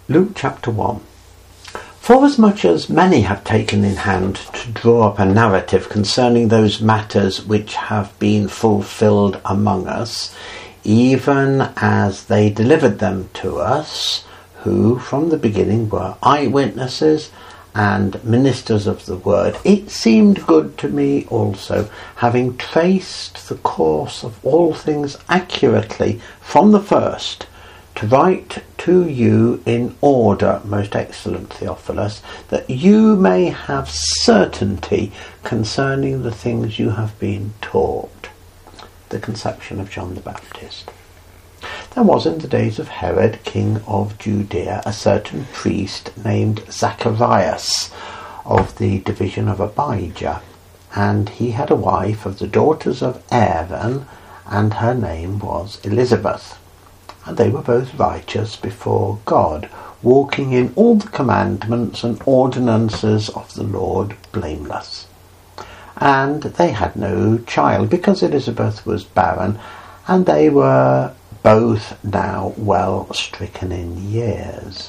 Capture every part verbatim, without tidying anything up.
Luke chapter one. Forasmuch as many have taken in hand to draw up a narrative concerning those matters which have been fulfilled among us, even as they delivered them to us, who from the beginning were eyewitnesses and ministers of the word, it seemed good to me also, having traced the course of all things accurately from the first, to write to you in order, most excellent Theophilus, that you may have certainty concerning the things you have been taught. The conception of John the Baptist. There was in the days of Herod, king of Judea, a certain priest named Zacharias, of the division of Abijah, and he had a wife of the daughters of Aaron, and her name was Elizabeth. And they were both righteous before God, walking in all the commandments and ordinances of the Lord blameless. And they had no child, because Elizabeth was barren, and they were both now well stricken in years.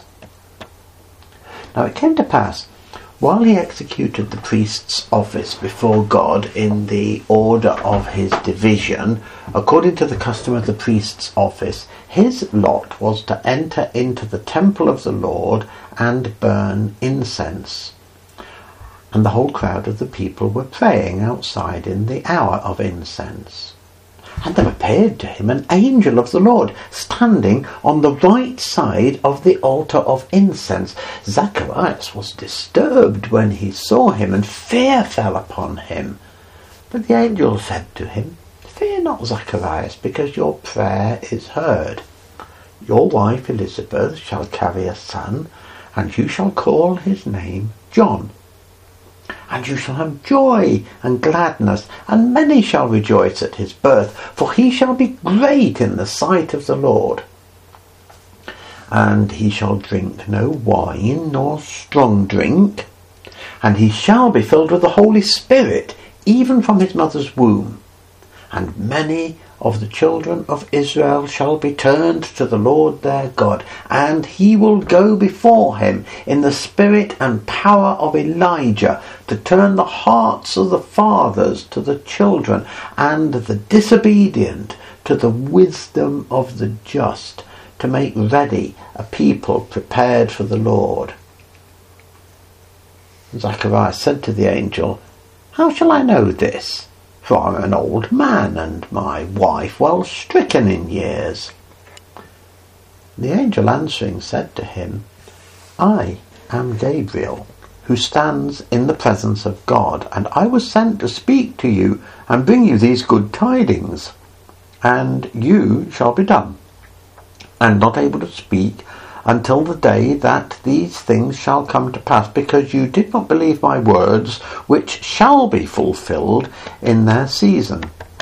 Now it came to pass, while he executed the priest's office before God in the order of his division, according to the custom of the priest's office, his lot was to enter into the temple of the Lord and burn incense. And the whole crowd of the people were praying outside in the hour of incense. And there appeared to him an angel of the Lord, standing on the right side of the altar of incense. Zacharias was disturbed when he saw him, and fear fell upon him. But the angel said to him, Fear not, Zacharias, because your prayer is heard. Your wife Elizabeth shall carry a son, and you shall call his name John. And you shall have joy and gladness, and many shall rejoice at his birth, for he shall be great in the sight of the Lord. And he shall drink no wine nor strong drink, and he shall be filled with the Holy Spirit, even from his mother's womb. And many of the children of Israel shall be turned to the Lord their God, and he will go before him in the spirit and power of Elijah, to turn the hearts of the fathers to the children, and the disobedient to the wisdom of the just, to make ready a people prepared for the Lord. Zacharias said to the angel, How shall I know this? For I am an old man, and my wife well stricken in years. The angel answering said to him, I am Gabriel, who stands in the presence of God, and I was sent to speak to you and bring you these good tidings. And you shall be dumb, and not able to speak, until the day that these things shall come to pass, because you did not believe my words, which shall be fulfilled in their season.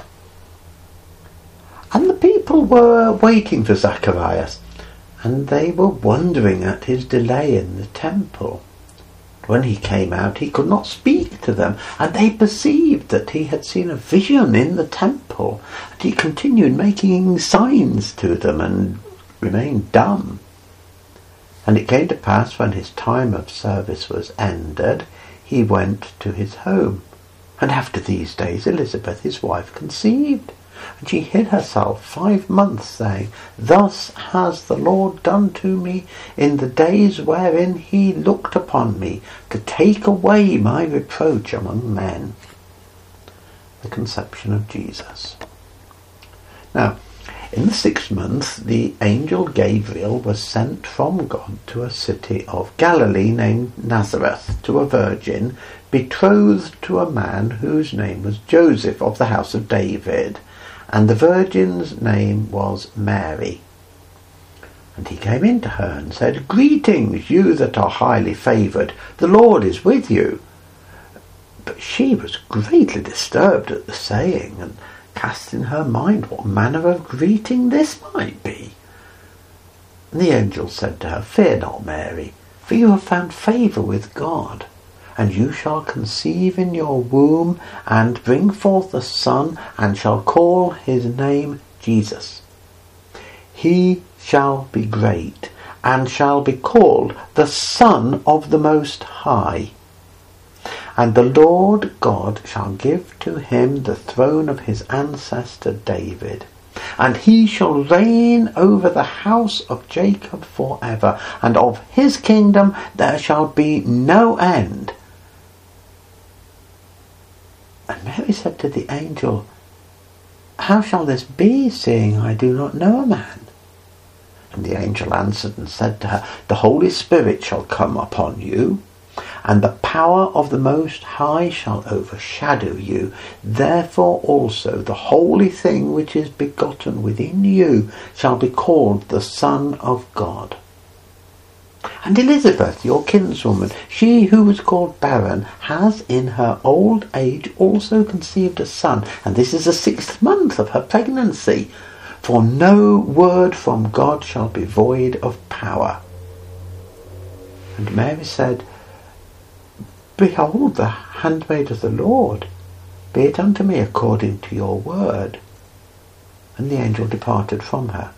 And the people were waiting for Zacharias, and they were wondering at his delay in the temple. When he came out, he could not speak to them, and they perceived that he had seen a vision in the temple. And he continued making signs to them, and remained dumb. And it came to pass, when his time of service was ended, he went to his home. And after these days Elizabeth his wife conceived, and she hid herself five months, saying, Thus has the Lord done to me in the days wherein he looked upon me, to take away my reproach among men. The conception of Jesus. Now, in the sixth month, the angel Gabriel was sent from God to a city of Galilee named Nazareth, to a virgin betrothed to a man whose name was Joseph, of the house of David, and the virgin's name was Mary. And he came in to her and said, Greetings, you that are highly favoured, the Lord is with you. But she was greatly disturbed at the saying, and cast in her mind what manner of greeting this might be. And the angel said to her, Fear not, Mary, for you have found favour with God, and you shall conceive in your womb, and bring forth a son, and shall call his name Jesus. He shall be great, and shall be called the Son of the Most High. And the Lord God shall give to him the throne of his ancestor David, and he shall reign over the house of Jacob forever, and of his kingdom there shall be no end. And Mary said to the angel, How shall this be, seeing I do not know a man? And the angel answered and said to her, The Holy Spirit shall come upon you, and the power of the Most High shall overshadow you. Therefore also the holy thing which is begotten within you shall be called the Son of God. And Elizabeth, your kinswoman, she who was called barren, has in her old age also conceived a son, and this is the sixth month of her pregnancy. For no word from God shall be void of power. And Mary said, Behold, the handmaid of the Lord, be it unto me according to your word. And the angel departed from her.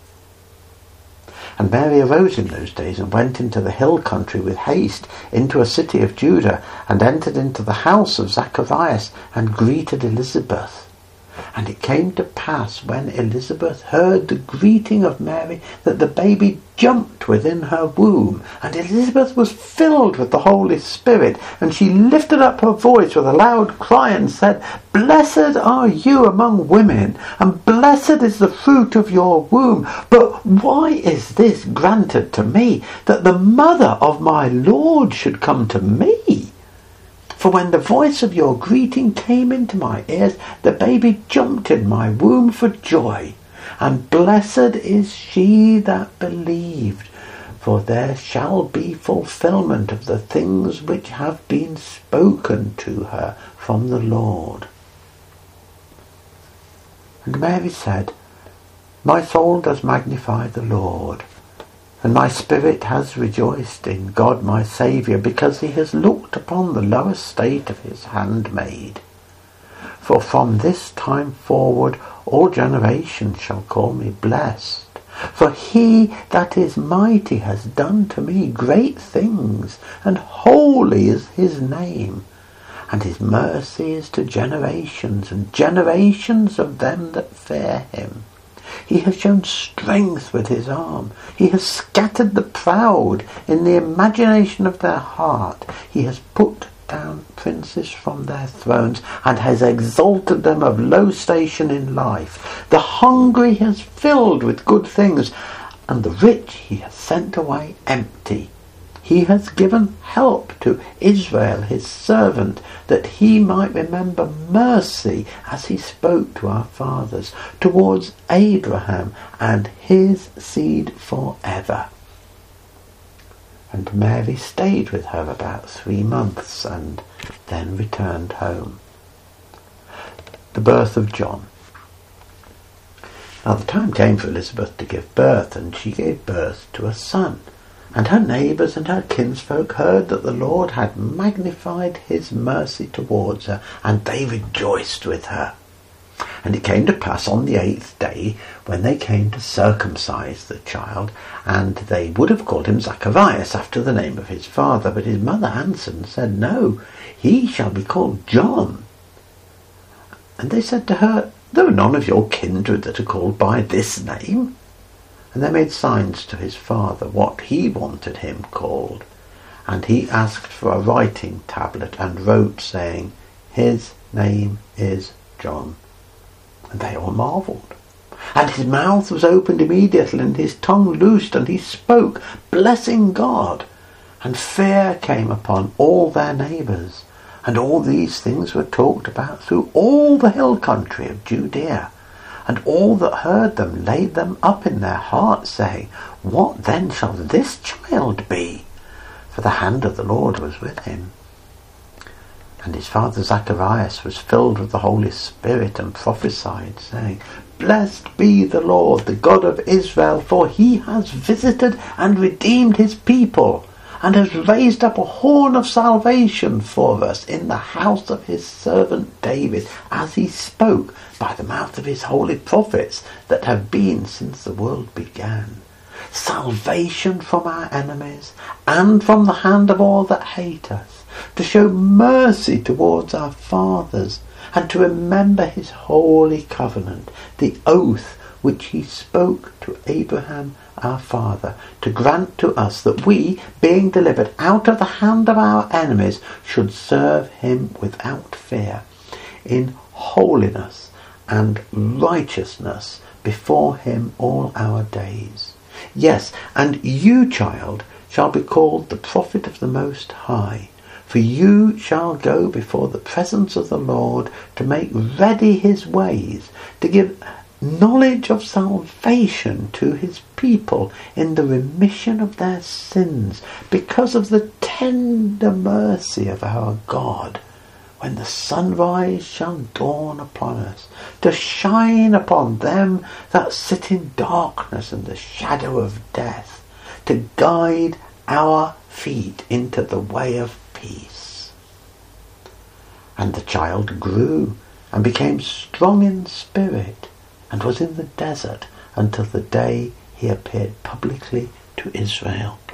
And Mary arose in those days and went into the hill country with haste into a city of Judah, and entered into the house of Zacharias, and greeted Elizabeth. And it came to pass, when Elizabeth heard the greeting of Mary, that the baby jumped within her womb. And Elizabeth was filled with the Holy Spirit, and she lifted up her voice with a loud cry and said, Blessed are you among women, and blessed is the fruit of your womb. But why is this granted to me, that the mother of my Lord should come to me? For when the voice of your greeting came into my ears, the baby jumped in my womb for joy. And blessed is she that believed, for there shall be fulfillment of the things which have been spoken to her from the Lord. And Mary said, My soul does magnify the Lord, and my spirit has rejoiced in God my Saviour, because he has looked upon the low estate of his handmaid. For from this time forward all generations shall call me blessed. For he that is mighty has done to me great things, and holy is his name. And his mercy is to generations and generations of them that fear him. He has shown strength with his arm. He has scattered the proud in the imagination of their heart. He has put down princes from their thrones, and has exalted them of low station in life. The hungry he has filled with good things, and the rich he has sent away empty. He has given help to Israel his servant, that he might remember mercy as he spoke to our fathers, towards Abraham and his seed forever. And Mary stayed with her about three months, and then returned home. The birth of John. Now the time came for Elizabeth to give birth, and she gave birth to a son. And her neighbours and her kinsfolk heard that the Lord had magnified his mercy towards her, and they rejoiced with her. And it came to pass on the eighth day, when they came to circumcise the child, and they would have called him Zacharias, after the name of his father. But his mother answered and said, No, he shall be called John. And they said to her, There are none of your kindred that are called by this name. And they made signs to his father what he wanted him called. And he asked for a writing tablet, and wrote, saying, His name is John. And they all marvelled. And his mouth was opened immediately, and his tongue loosed, and he spoke, blessing God. And fear came upon all their neighbours. And all these things were talked about through all the hill country of Judea. And all that heard them laid them up in their hearts, saying, What then shall this child be? For the hand of the Lord was with him. And his father Zacharias was filled with the Holy Spirit, and prophesied, saying, Blessed be the Lord, the God of Israel, for he has visited and redeemed his people, and has raised up a horn of salvation for us in the house of his servant David, as he spoke by the mouth of his holy prophets that have been since the world began, salvation from our enemies and from the hand of all that hate us, to show mercy towards our fathers, and to remember his holy covenant, the oath which he spoke to Abraham our father, to grant to us that we, being delivered out of the hand of our enemies, should serve him without fear, in holiness and righteousness before him all our days. Yes, and you, child, shall be called the prophet of the Most High, for you shall go before the presence of the Lord to make ready his ways, to give knowledge of salvation to his people in the remission of their sins, because of the tender mercy of our God, when the sunrise shall dawn upon us, to shine upon them that sit in darkness and the shadow of death, to guide our feet into the way of peace. And the child grew and became strong in spirit, and was in the desert until the day he appeared publicly to Israel.